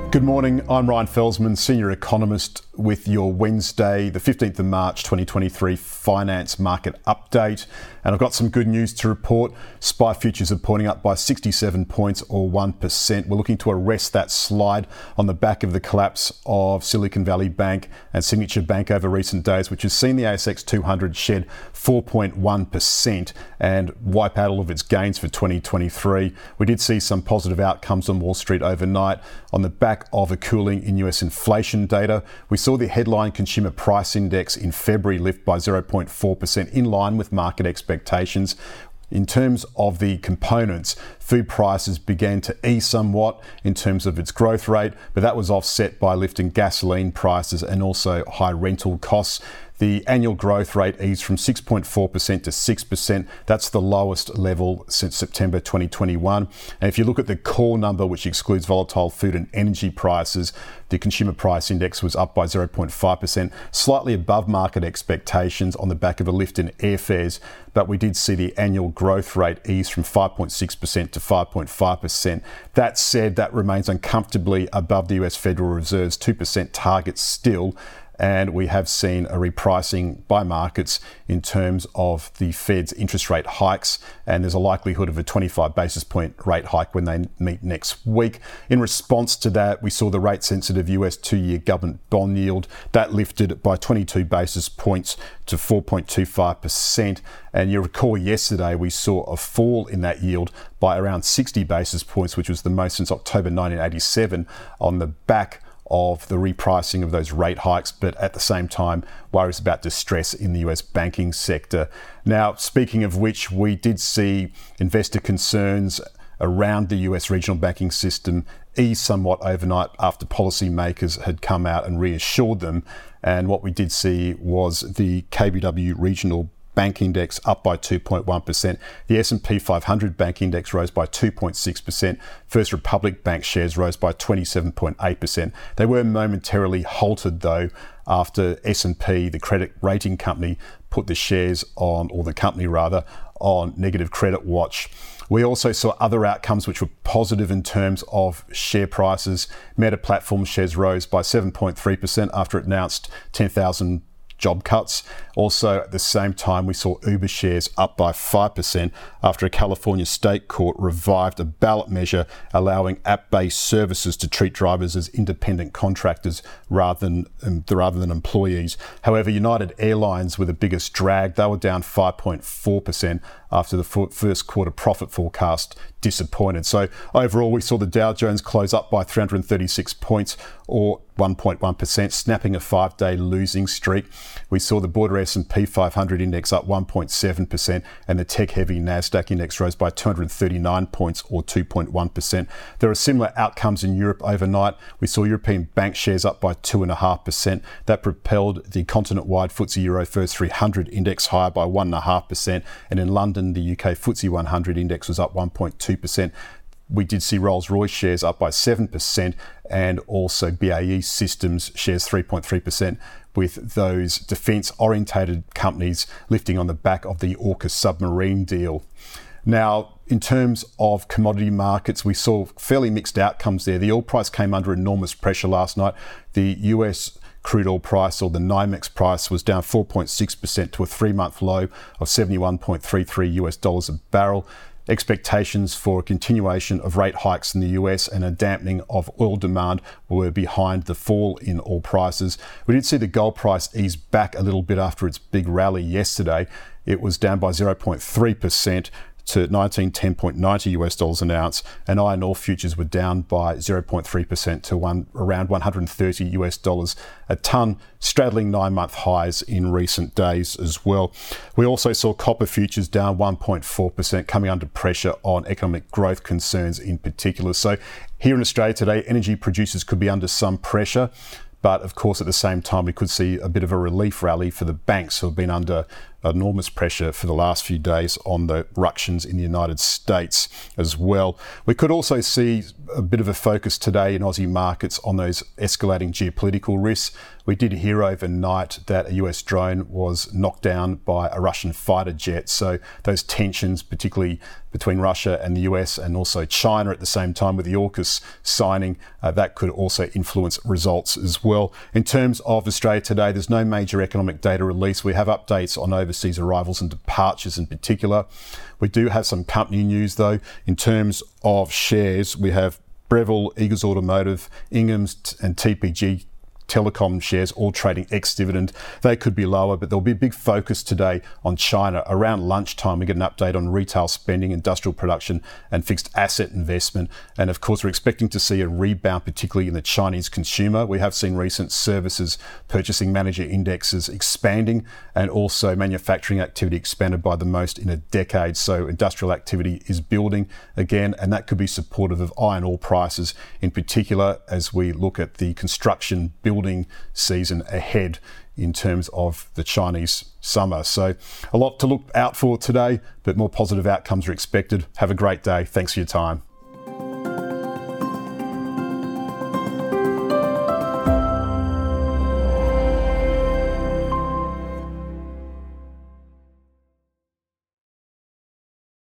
Good morning, I'm Ryan Felsman, Senior Economist with your Wednesday, the 15th of March 2023 Finance Market Update. And I've got some good news to report. SPI futures are pointing up by 67 points or 1%. We're looking to arrest that slide on the back of the collapse of Silicon Valley Bank and Signature Bank over recent days, which has seen the ASX 200 shed 4.1% and wipe out all of its gains for 2023. We did see some positive outcomes on Wall Street overnight on the back of a cooling in US inflation data. We saw the headline consumer price index in February lift by 0.4% in line with market expectations. In terms of the components, food prices began to ease somewhat in terms of its growth rate, but that was offset by a lift in gasoline prices and also high rental costs. The annual growth rate eased from 6.4% to 6%. That's the lowest level since September 2021. And if you look at the core number, which excludes volatile food and energy prices, the consumer price index was up by 0.5%, slightly above market expectations on the back of a lift in airfares. But we did see the annual growth rate ease from 5.6% to 5.5%. That said, that remains uncomfortably above the US Federal Reserve's 2% target still. And we have seen a repricing by markets in terms of the Fed's interest rate hikes, and there's a likelihood of a 25 basis point rate hike when they meet next week. In response to that, we saw the rate-sensitive US 2-year government bond yield, that lifted by 22 basis points to 4.25%. And you recall yesterday we saw a fall in that yield by around 60 basis points, which was the most since October 1987, on the back of the repricing of those rate hikes, but at the same time, worries about distress in the US banking sector. Now, speaking of which, we did see investor concerns around the US regional banking system ease somewhat overnight after policymakers had come out and reassured them. And what we did see was the KBW regional bank index up by 2.1%. The S&P 500 bank index rose by 2.6%. First Republic Bank shares rose by 27.8%. They were momentarily halted though after S&P, the credit rating company, put the shares on, or the company rather, on negative credit watch. We also saw other outcomes which were positive in terms of share prices. Meta Platforms shares rose by 7.3% after it announced 10,000 job cuts. Also, at the same time, we saw Uber shares up by 5% after a California state court revived a ballot measure allowing app-based services to treat drivers as independent contractors rather than employees. However, United Airlines were the biggest drag. They were down 5.4% after the first quarter profit forecast disappointed. So overall, we saw the Dow Jones close up by 336 points or 1.1%, snapping a 5-day losing streak. We saw the broader S&P 500 index up 1.7% and the tech-heavy Nasdaq index rose by 239 points or 2.1%. There are similar outcomes in Europe overnight. We saw European bank shares up by 2.5%. That propelled the continent-wide FTSE Euro First 300 index higher by 1.5%. And in London, the UK FTSE 100 index was up 1.2%. We did see Rolls-Royce shares up by 7% and also BAE Systems shares 3.3%, with those defence-orientated companies lifting on the back of the AUKUS submarine deal. Now, in terms of commodity markets, we saw fairly mixed outcomes there. The oil price came under enormous pressure last night. The US crude oil price, or the NYMEX price, was down 4.6% to a 3-month low of $71.33 a barrel. Expectations for a continuation of rate hikes in the US and a dampening of oil demand were behind the fall in oil prices. We did see the gold price ease back a little bit after its big rally yesterday. It was down by 0.3% to $1910.90 an ounce, and iron ore futures were down by 0.3% to around $130 a tonne, straddling 9-month highs in recent days as well. We also saw copper futures down 1.4%, coming under pressure on economic growth concerns in particular. So here in Australia today, energy producers could be under some pressure. But of course, at the same time, we could see a bit of a relief rally for the banks who have been under enormous pressure for the last few days on the ructions in the United States as well. We could also see a bit of a focus today in Aussie markets on those escalating geopolitical risks. We did hear overnight that a US drone was knocked down by a Russian fighter jet. So those tensions, particularly between Russia and the US and also China at the same time with the AUKUS signing, that could also influence results as well. In terms of Australia today, there's no major economic data release. We have updates on overseas arrivals and departures in particular. We do have some company news though. In terms of shares, we have Breville, Eagers Automotive, Inghams and TPG Telecom shares all trading ex-dividend. They could be lower, but there'll be a big focus today on China. Around lunchtime, we get an update on retail spending, industrial production and fixed asset investment. And of course, we're expecting to see a rebound, particularly in the Chinese consumer. We have seen recent services purchasing manager indexes expanding and also manufacturing activity expanded by the most in a decade. So industrial activity is building again, and that could be supportive of iron ore prices in particular as we look at the construction building season ahead in terms of the Chinese summer. So a lot to look out for today, but more positive outcomes are expected. Have a great day. Thanks for your time.